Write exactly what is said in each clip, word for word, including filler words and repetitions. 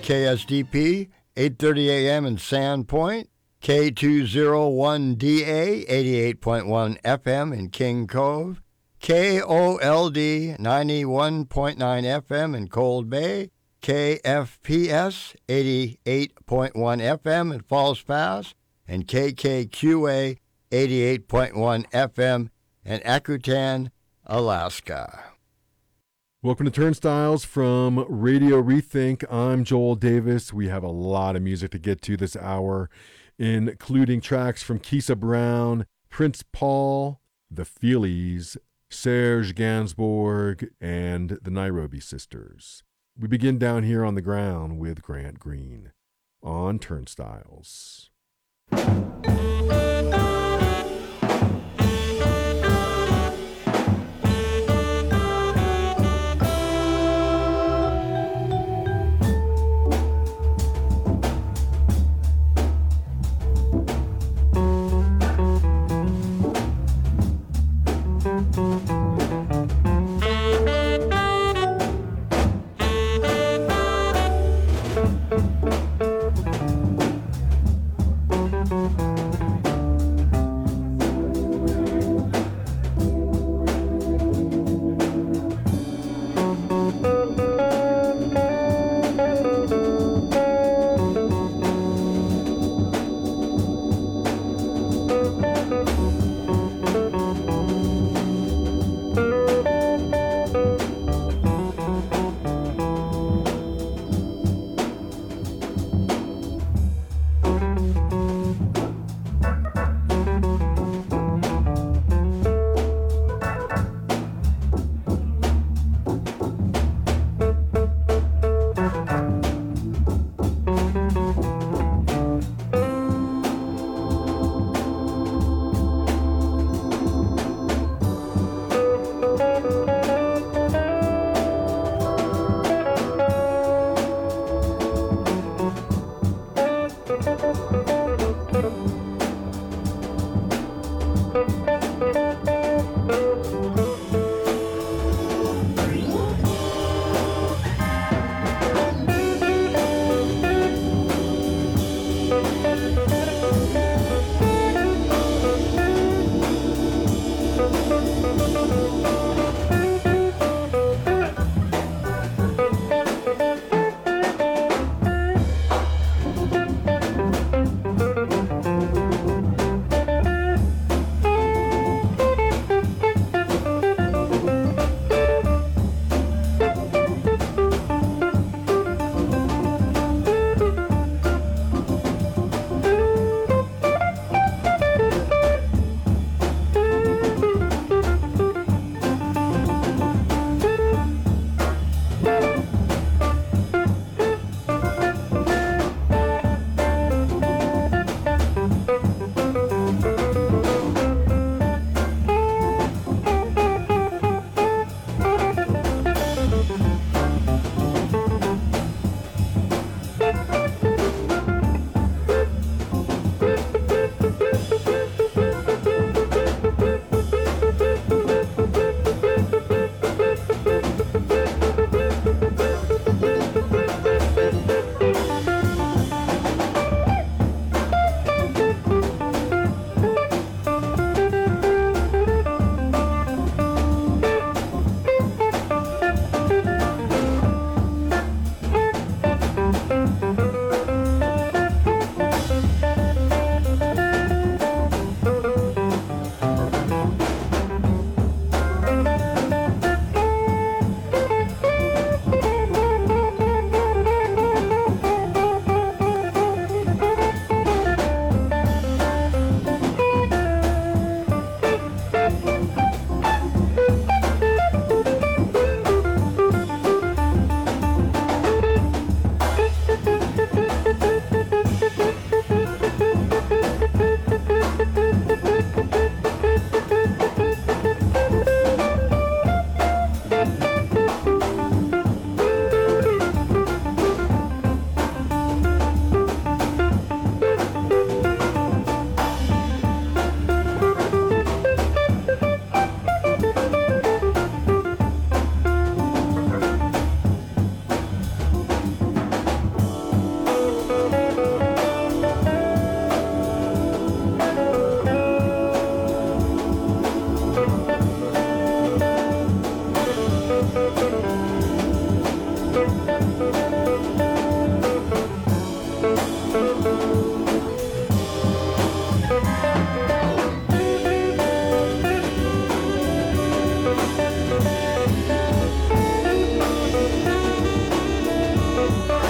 K S D P, eight thirty a.m. in Sandpoint, K two oh one D A, eighty-eight point one F M in King Cove, K O L D, ninety-one point nine F M in Cold Bay, K F P S, eighty-eight point one F M in Falls Pass, and K K Q A, eighty-eight point one F M in Akutan, Alaska. Welcome to Turnstiles from Radio Rethink. I'm Joel Davis. We have a lot of music to get to this hour, including tracks from Kisa Brown, Prince Paul, The Feelies, Serge Gainsbourg, and the Nairobi Sisters. We begin down here on the ground with Grant Green on Turnstiles.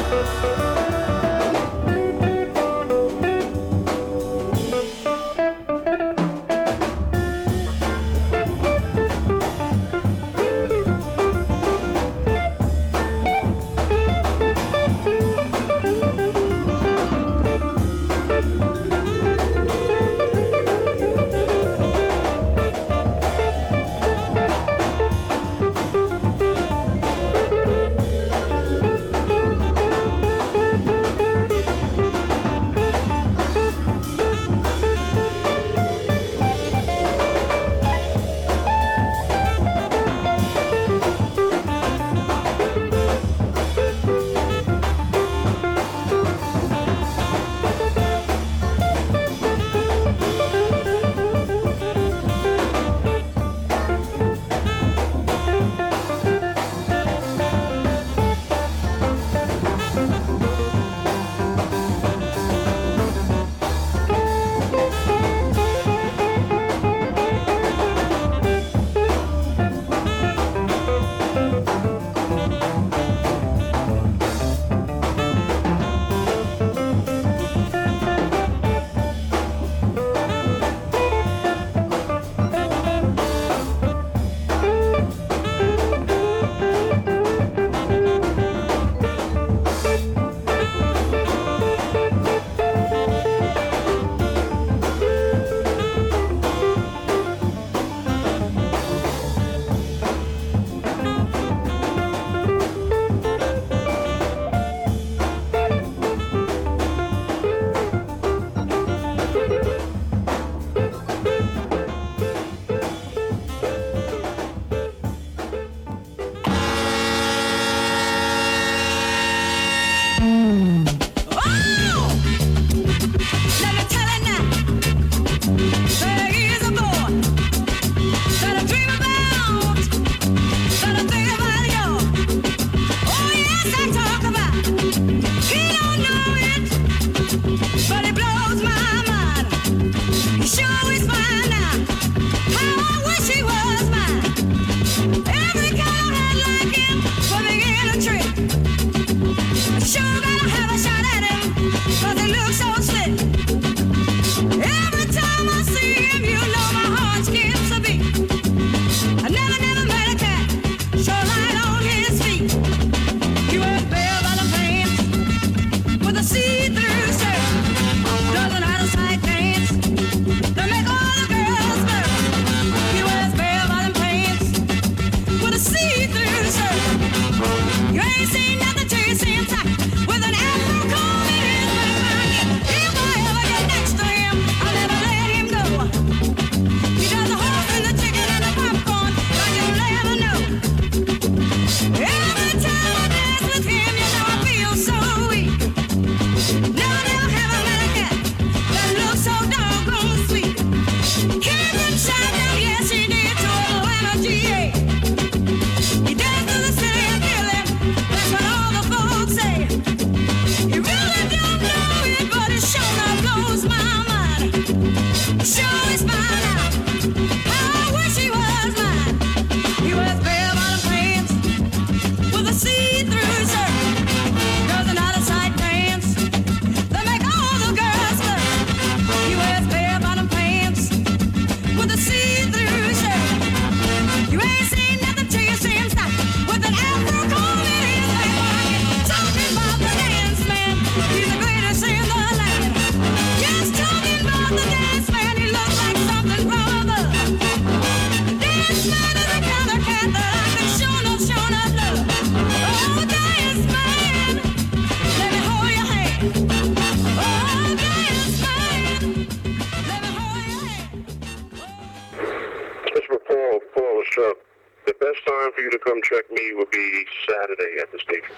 For you to come check me would be Saturday at the station.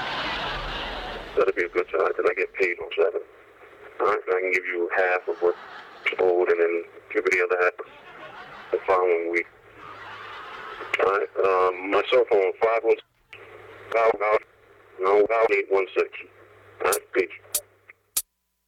That'll be a good time, because I get paid on Saturday. All right, I can give you half of what's owed and then give you the other half the following week. All right, um, my cell phone, five one six, no, eight one six. All right, peace.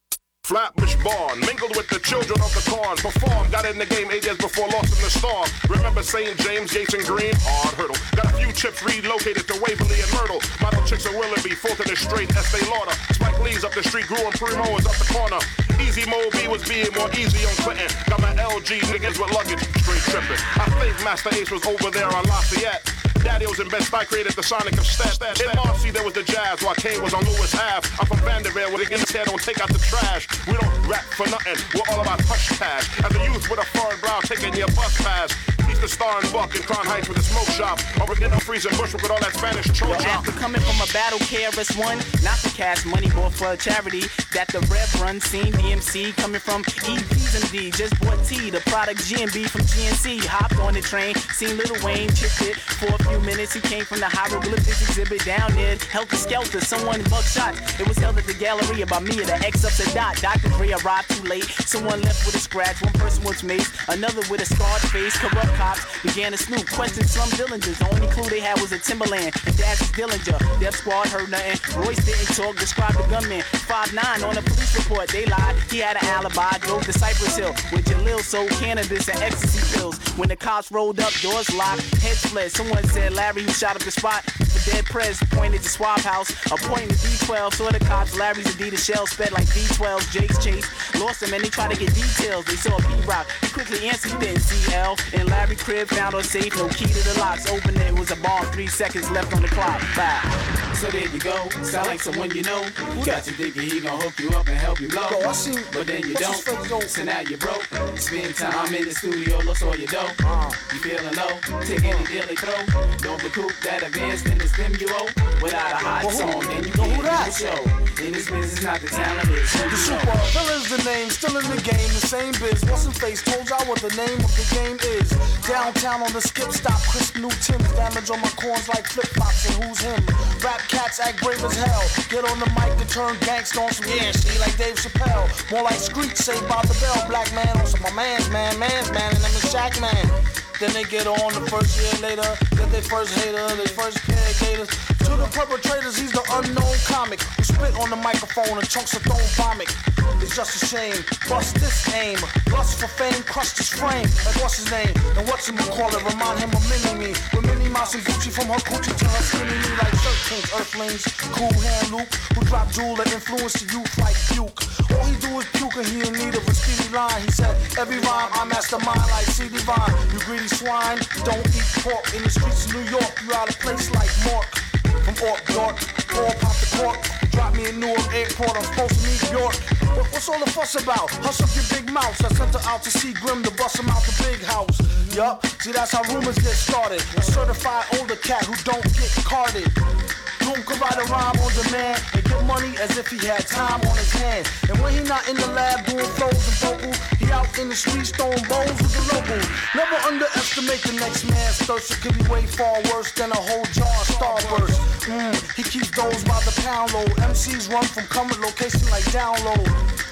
Flatbush born, mingled with the children of the corn. Performed, got in the game eight years before lost in the storm. Remember Saint James, Yates and Green? Hard hurdle. Got a few chips relocated to Waverly and Myrtle. Model chicks in Willoughby, Fulton and Straight, Estee Lauder. Spike Lee's up the street, grew and Primo is up the corner. Easy Mo B was being more easy on Clinton. Got my L G niggas with luggage, straight tripping. I think Master Ace was over there on Lafayette. Daddy was in Bed-Stuy, created the Sonic of Stat. In Marcy, there was the Jazz, while Kane was on Lewis Ave. I'm from Vanderbilt, where the in don't take out the trash. We don't rap for nothing, we're all about touch cash. As a youth with a foreign brow, taking your bus pass. He's the star and buck in Crown Heights with a smoke shop. Over in the freezing Bushwick with all that Spanish choke shop. After coming from a battle, K R S One, not the cash money, bought for a charity. That the Rev run, seen D M C coming from E P's M D. Just bought T, the product G and B from G N C. Hopped on the train, seen Lil Wayne, chipped it for a few minutes. He came from the hieroglyphics exhibit down there. Helter Skelter, someone buck shot. It was held at the gallery about me, the X up said dot. Doctor Dre arrived too late. Someone left with a scratch, one person was maced, another with a scarred face. Corrupt cops began to snoop, question Slum Dillingers. The only clue they had was a Timberland and Daz's Dillinger. Death Squad heard nothing. Royce didn't talk, described the gunman. five nine on a police report, they lied. He had an alibi, drove to Cypress Hill with Jalil sold cannabis and ecstasy pills. When the cops rolled up, doors locked, heads fled. Someone said Larry who shot up the spot. The dead press pointed to Swap House, appointed D twelve. Saw the cops, Larry's Adidas shell sped like D twelve. Jake's chase, lost him and they tried to get details. They saw a P-Rock, he quickly answered, he didn't see L. In Larry crib, found on safe, no key to the locks. Opened it, it was a bomb, three seconds left on the clock. Bye. So there you go, sound like someone you know. Got you thinking he gon' hook you up and help you blow. Yo, I see, but then you don't. So now you broke. Spend time in the studio, lost all your dough. Uh, you feeling low? Take any deal they throw. Don't recoup that advance in the stem you owe. Without a hot well, song, then you can't do the show. In this business, not the talent is. The super villain's the name, still in the game, the same biz. What's in face? Told y'all what the name of the game is. Downtown on the skip stop, crisp new Tim's. Damage on my corns like flip flops, and who's him? Rap cats act brave as hell. Get on the mic and turn gangsta on some yeah shit like Dave Chappelle. More like Screech, Saved by the Bell. Black man on some my man's man, man's man, and I'm a Shaq man. Then they get on the first year later, get their first hater, their first pair of gators. To the perpetrators, he's the unknown comic who spit on the microphone and chunks of thrown vomit. It's just a shame, bust this aim. Lust for fame, crushed his frame. Like what's his name? And what's him call it? Remind him of Mini-Me. With Minnie Mouse and Gucci from her coochie to her skinny knee like shirt kings, earthlings. Cool hand Luke, who dropped jewel that influenced the youth like Duke. All he do is puke and he in need of a speedy line. He said, every rhyme I mastermind like C D Vine. You greedy swine, don't eat pork. In the streets of New York, you out of place like Mork. From Ork, York, all pop the cork. Drop me in Newark Airport, I'm supposed to meet York. But what's all the fuss about? Hush up your big mouth. I sent her out to see Grim to bust him out the big house. Yup, see that's how rumors get started. A certified older cat who don't get carded. Doom could write a rhyme on demand and get money as if he had time on his hands. And when he not in the lab doing flows and vocals, he out in the streets throwing bones with the locals. Never underestimate the next man's thirst. It could be way far worse than a whole jar of Starburst. Mm, he keeps those by the pound load. M Cs run from current location like download.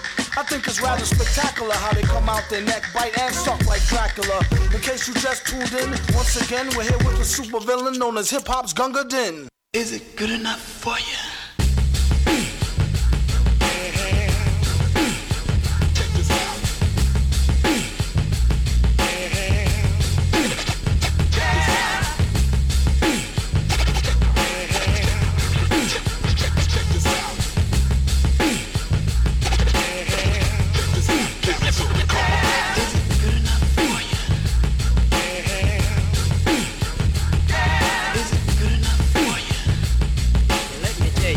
I think it's rather spectacular how they come out their neck, bite and suck like Dracula. In case you just tuned in, once again we're here with the super villain known as Hip Hop's Gunga Din. Is it good enough for you? Let me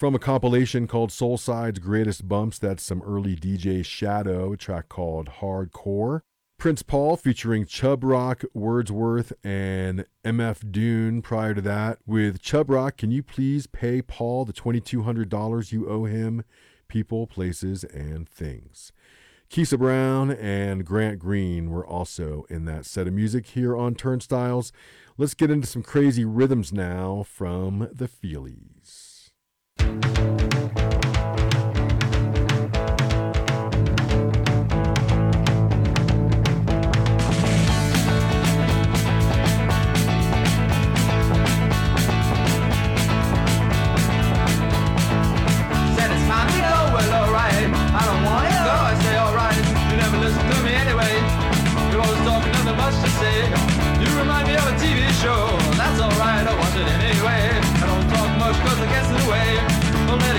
From a compilation called Soulside's Greatest Bumps, that's some early D J Shadow, a track called Hardcore. Prince Paul featuring Chub Rock, Wordsworth, and M F Doom prior to that. With Chub Rock, Can You Please Pay Paul the twenty-two hundred dollars you owe him? People, Places, and Things. Keisha Brown and Grant Green were also in that set of music here on Turnstiles. Let's get into some crazy rhythms now from the Feelies. You remind me of a T V show. That's alright, I watch it anyway. I don't talk much cause I guess in a way. Don't let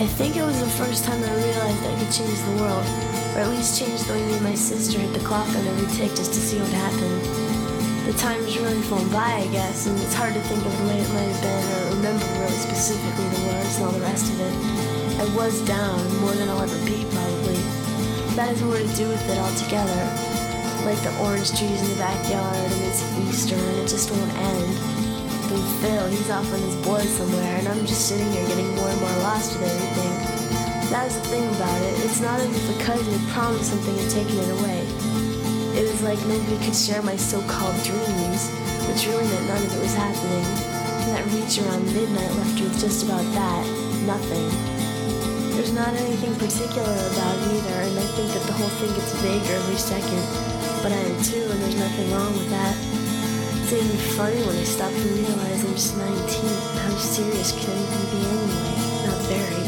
I think it was the first time I realized I could change the world, or at least change the way me and my sister hit the clock on every tick just to see what happened. The time's really flown by, I guess, and it's hard to think of the way it might have been or remember really specifically the words and all the rest of it. I was down, more than I'll ever be, probably. That has more to do with it altogether. Like the orange trees in the backyard, and it's Easter, and it just won't end. And Phil, he's off on his board somewhere, and I'm just sitting here getting more and more lost with everything. That was the thing about it. It's not as if a cousin had promised something and taken it away. It was like nobody could share my so-called dreams, which really meant none of it was happening. And that reach around midnight left her with just about that, nothing. There's not anything particular about it either, and I think that the whole thing gets vaguer every second. But I am too, and there's nothing wrong with that. It's even funny when I stop and realize I'm just nineteen. How serious can anything be anyway? Not very.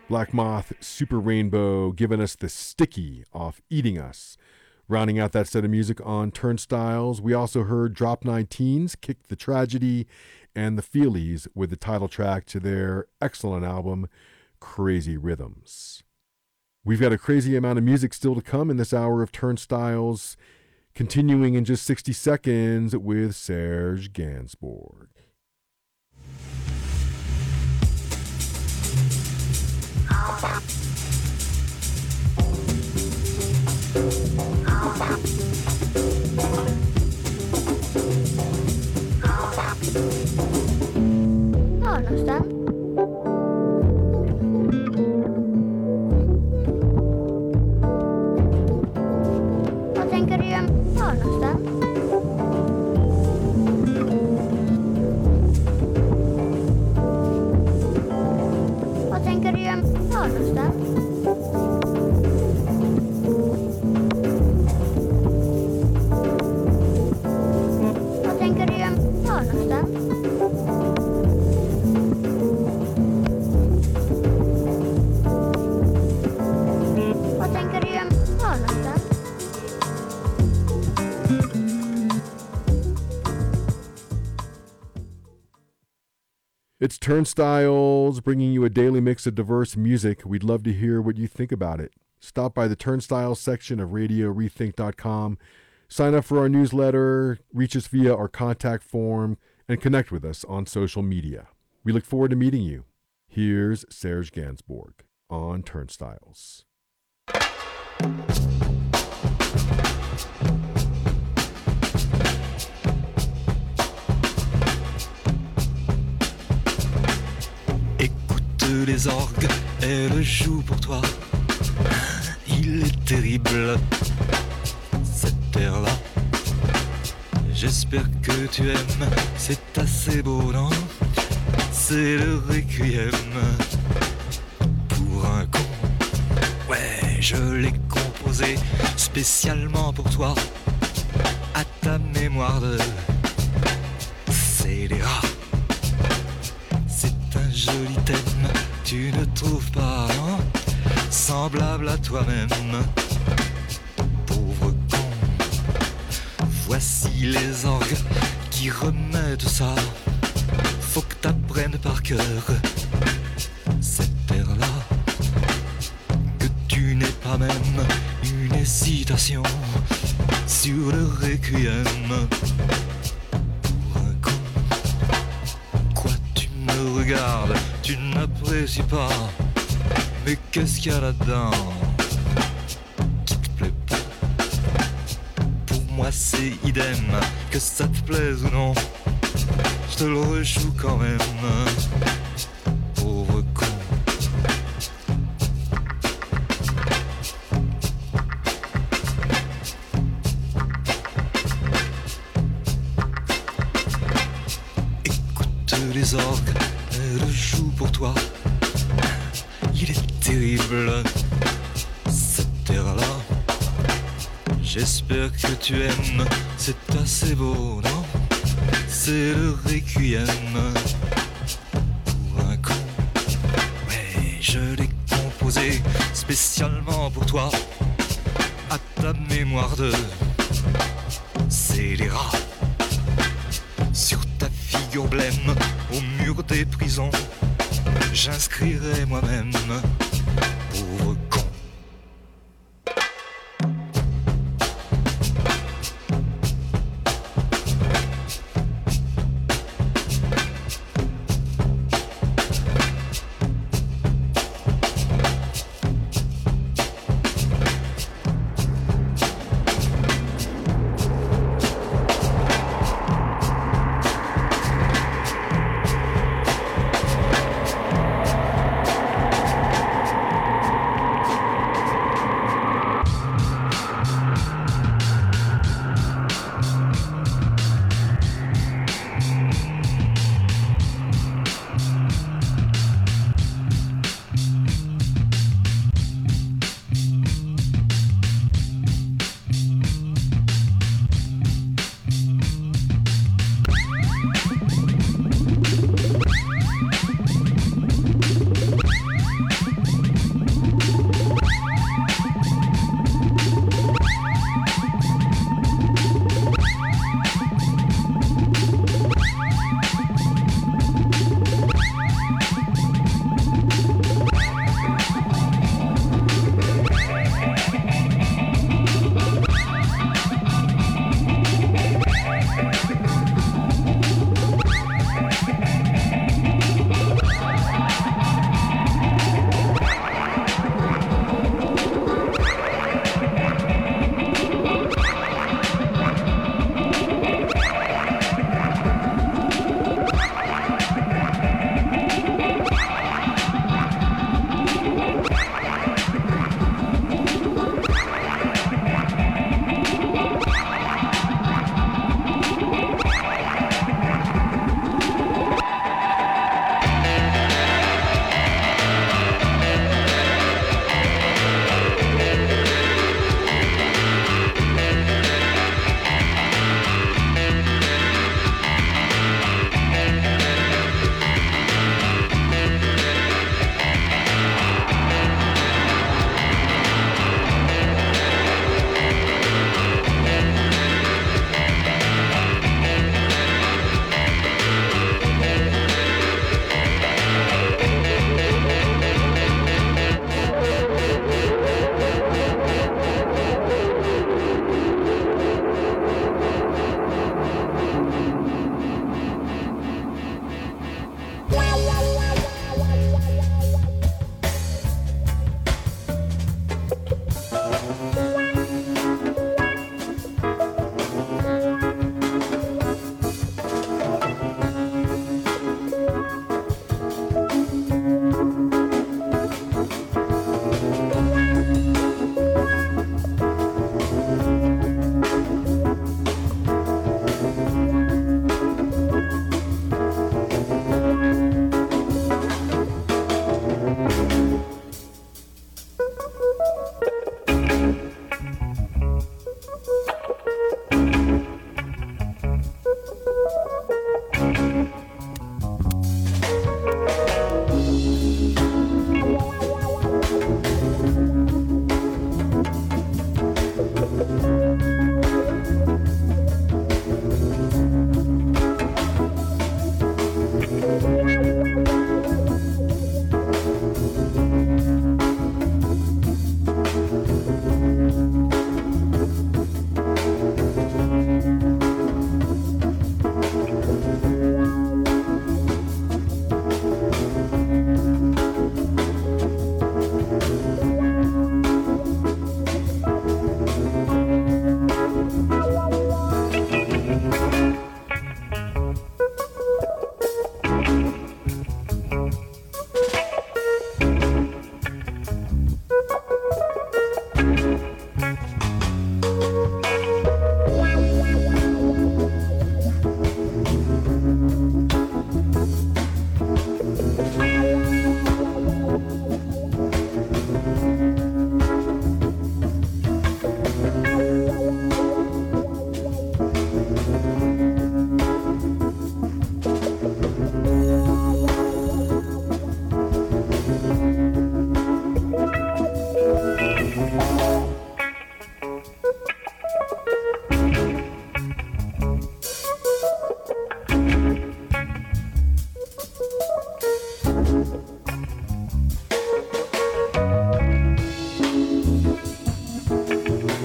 Black Moth, Super Rainbow, giving us the Sticky off Eating Us. Rounding out that set of music on Turnstiles, we also heard Drop nine Teens, Kick the Tragedy, and the Feelies with the title track to their excellent album, Crazy Rhythms. We've got a crazy amount of music still to come in this hour of Turnstiles, continuing in just sixty seconds with Serge Gainsbourg. Oh, no están. No tänker du... Oh, no están. Vad tänker du göra någonstans? Vad tänker du göra någonstans? Vad tänker du göra någonstans? It's Turnstiles, bringing you a daily mix of diverse music. We'd love to hear what you think about it. Stop by the Turnstiles section of radio rethink dot com, sign up for our newsletter, reach us via our contact form, and connect with us on social media. We look forward to meeting you. Here's Serge Gainsbourg on Turnstiles. Les orgues, elle joue pour toi. Il est terrible, cette terre-là. J'espère que tu aimes, c'est assez beau, non? C'est le requiem pour un con. Ouais, je l'ai composé spécialement pour toi. À ta mémoire de scélérat. C'est un joli thème. Tu ne trouves pas, non? Semblable à toi-même, pauvre con. Voici les orgues qui remettent ça. Faut que t'apprennes par cœur cette terre-là. Que tu n'aies pas même une hésitation sur le requiem. Pour un con, quoi tu me regardes? Tu n'apprécies pas, mais qu'est-ce qu'il y a là-dedans qui te plaît pas? Pour moi c'est idem, que ça te plaise ou non, je te le rejoue quand même, pauvre con. Écoute les orgues, elle joue pour toi. Il est terrible, cette terre-là. J'espère que tu aimes, c'est assez beau, non? C'est le requiem pour un con. Ouais, je l'ai composé spécialement pour toi. À ta mémoire de scélérat. Sur ta figure blême, au mur des prisons, j'inscrirai moi-même, pauvre con.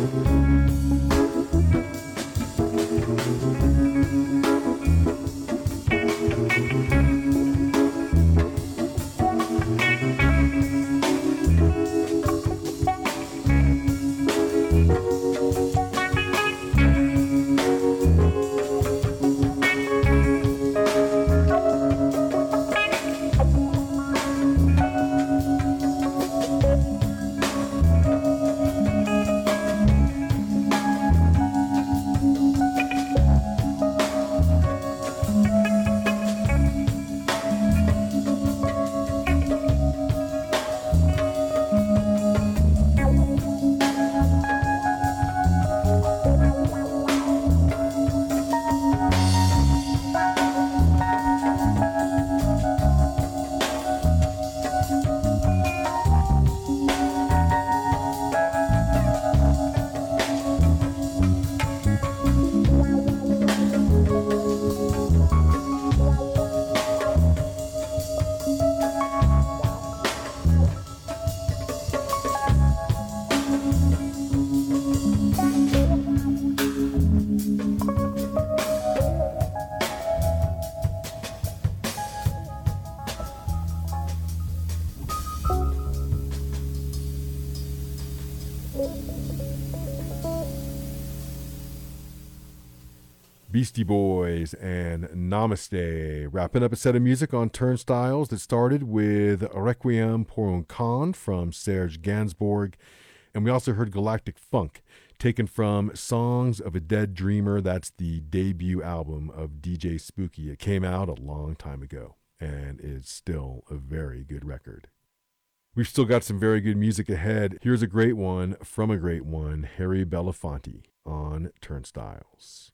Beastie Boys and Namaste, wrapping up a set of music on Turnstiles that started with Requiem pour un Con from Serge Gainsbourg, and we also heard Galactic Funk, taken from Songs of a Dead Dreamer. That's the debut album of D J Spooky. It came out a long time ago and is still a very good record. We've still got some very good music ahead. Here's a great one from a great one, Harry Belafonte on Turnstiles.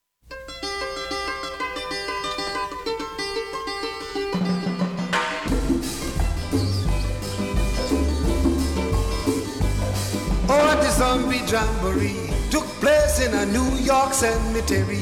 Oh, the zombie jamboree took place in a New York cemetery.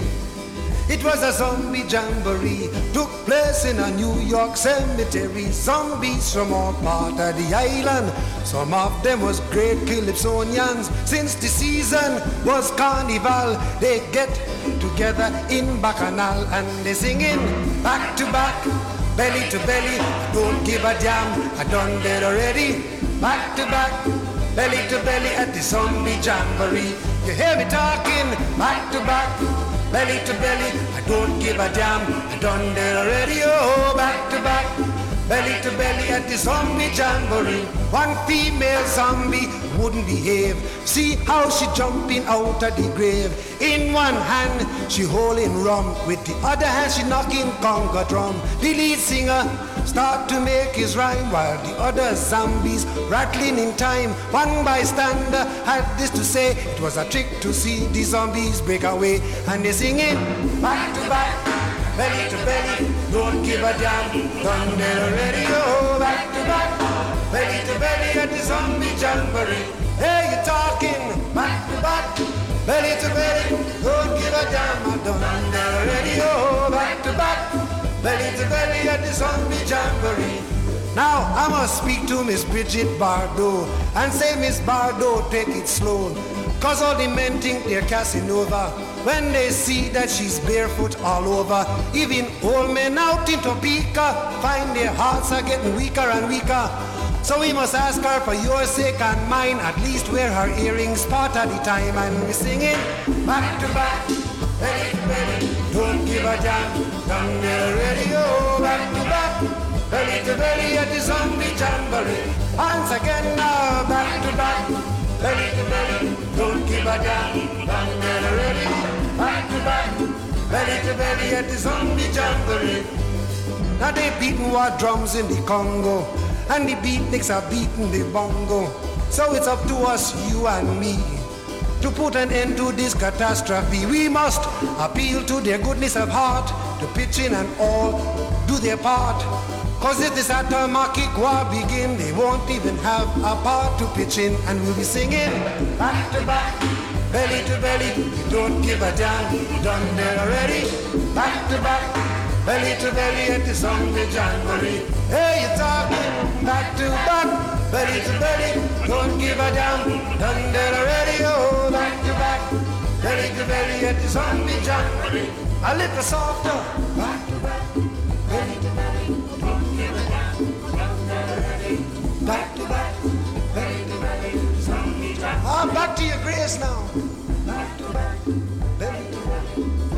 It was a zombie jamboree, took place in a New York cemetery. Zombies from all part of the island, some of them was great Calypsonians. Since the season was carnival, they get together in Bacchanal and they singing back to back, belly to belly. Don't give a damn, I done that already. Back to back, belly to belly at the zombie jamboree. You hear me talking, back to back, belly to belly. I don't give a damn, I done that already. Oh, back to back, belly to belly at the zombie jamboree. One female zombie wouldn't behave. See how she jumping out of the grave. In one hand she holding rum, with the other hand she knocking conga drum. The lead singer start to make his rhyme while the other zombies rattling in time. One bystander had this to say: it was a trick to see the zombies break away. And they singing back to back, belly to belly. Don't give a damn, done that already. Oh, back to back, belly to belly at the zombie jamboree. Hey, you talking back to back, belly to belly. Don't give a damn, I done that already. Oh, back to back, belly to belly at the zombie jamboree. Now I must speak to Miss Bridget Bardot and say, Miss Bardot, take it slow, cause all the men think they're Casanova when they see that she's barefoot all over. Even old men out in Topeka find their hearts are getting weaker and weaker. So we must ask her, for your sake and mine, at least wear her earrings part of the time. And we're singing back to back, belly to belly. Don't give a damn, done it already. Oh, back to back, belly to belly at the zombie jamboree. Once again now, back to back, belly to belly. Don't give a damn, done it already. Back to back, belly to belly at the zombie jamboree. Now they beating war drums in the Congo, and the beatniks are beating the bongo. So it's up to us, you and me, to put an end to this catastrophe. We must appeal to their goodness of heart, to pitch in and all do their part. Cause if this atomic war begin, they won't even have a part to pitch in. And we'll be singing back to back, belly to belly. You don't give a damn, you done that already. Back to back, belly to belly at the zombie jamboree. Hey, you're talking back to back, belly to belly. Don't give a damn, done that already. Oh, back to belly at the zombie jamboree. A little softer. Back to back, belly to belly. Back to back, belly to belly. Zombie jamboree. Ah, back to your grace now. Back to back, belly to belly.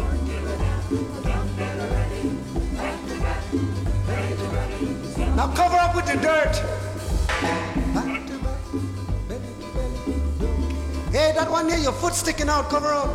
Now cover up with the dirt. Hey, that one there, your foot sticking out, cover up.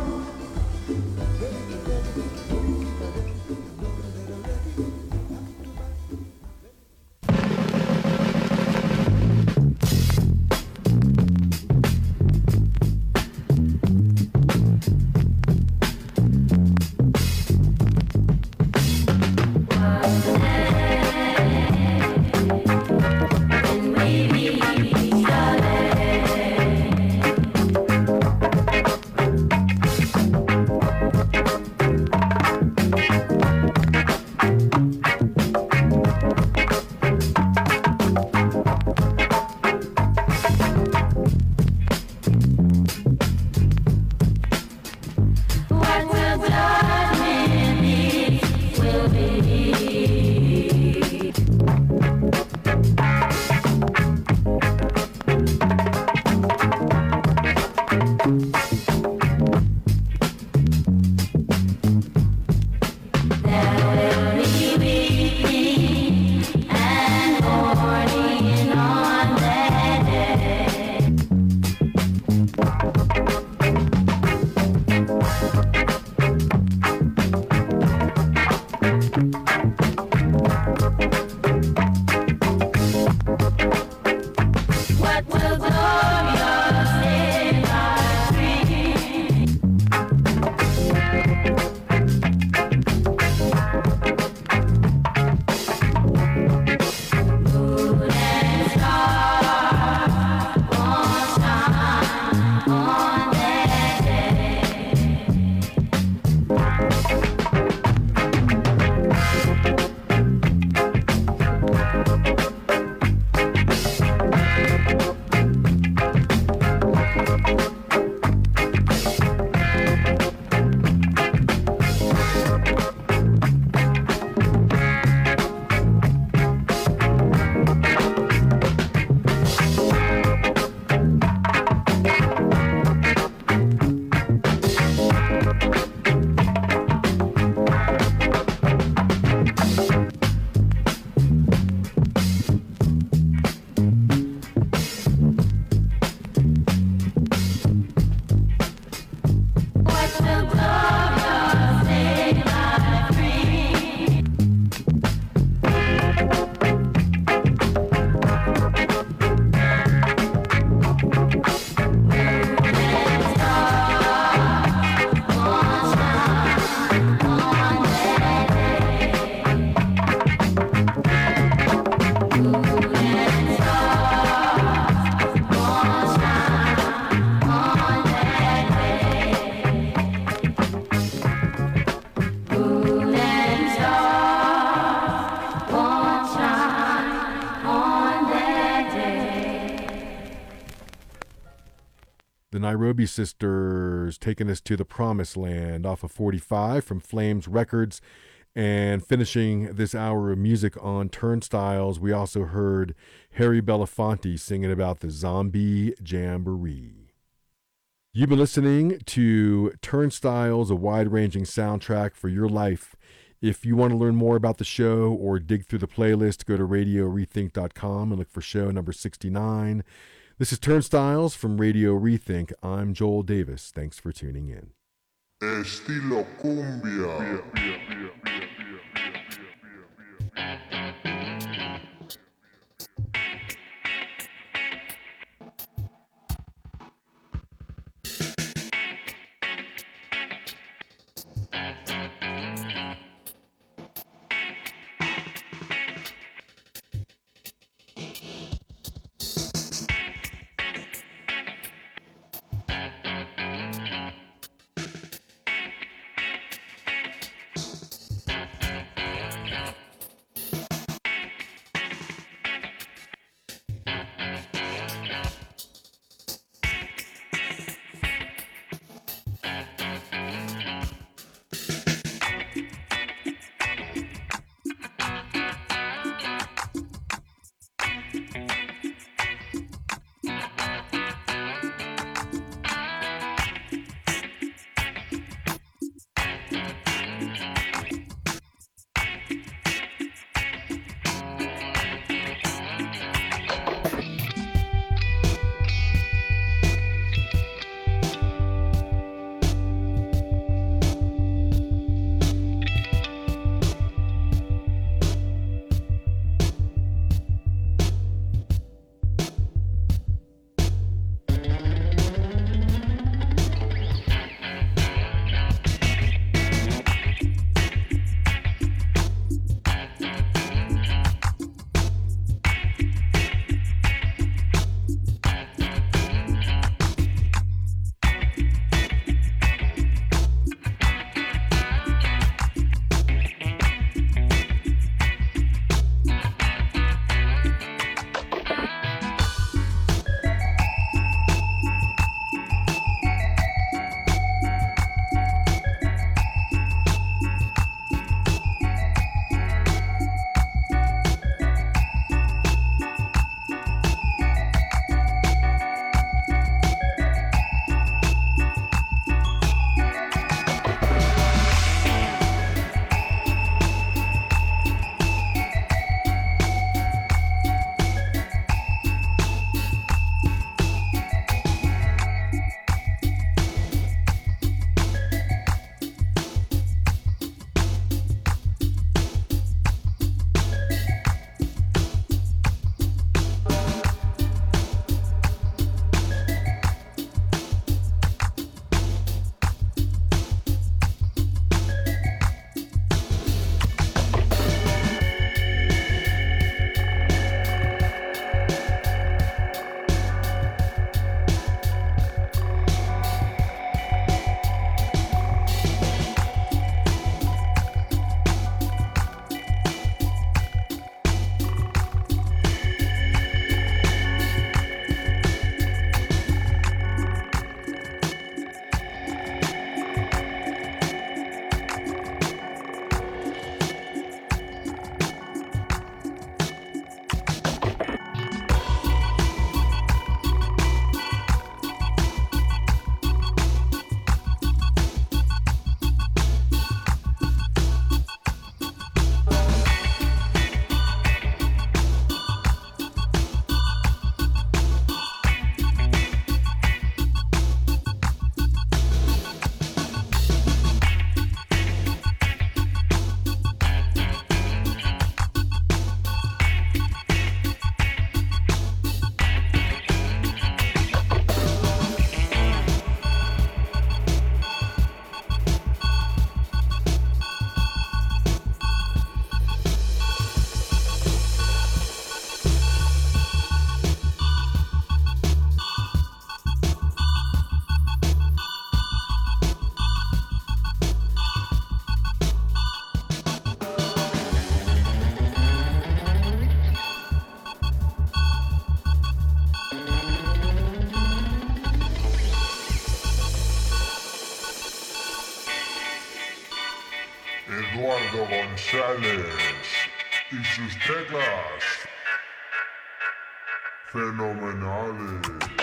The Nairobi Sisters taking us to the Promised Land off of forty-five from Flames Records. And finishing this hour of music on Turnstiles, we also heard Harry Belafonte singing about the Zombie Jamboree. You've been listening to Turnstiles, a wide-ranging soundtrack for your life. If you want to learn more about the show or dig through the playlist, go to radio rethink dot com and look for show number sixty-nine. This is Turnstiles from Radio Rethink. I'm Joel Davis. Thanks for tuning in. Estilo cumbia. Eduardo González y sus teclas fenomenales.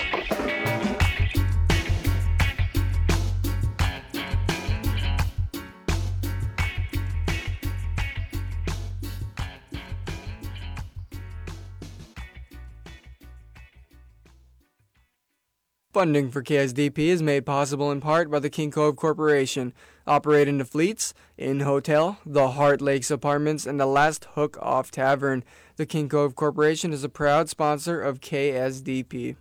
Funding for K S D P is made possible in part by the King Cove Corporation, operating the Fleets, Inn Hotel, the Heart Lakes Apartments, and the Last Hook Off Tavern. The King Cove Corporation is a proud sponsor of K S D P.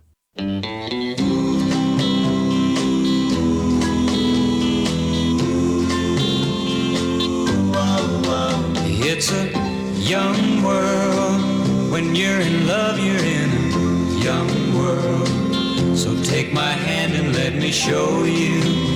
It's a young world. When you're in love, you're in a young world. So take my hand and let me show you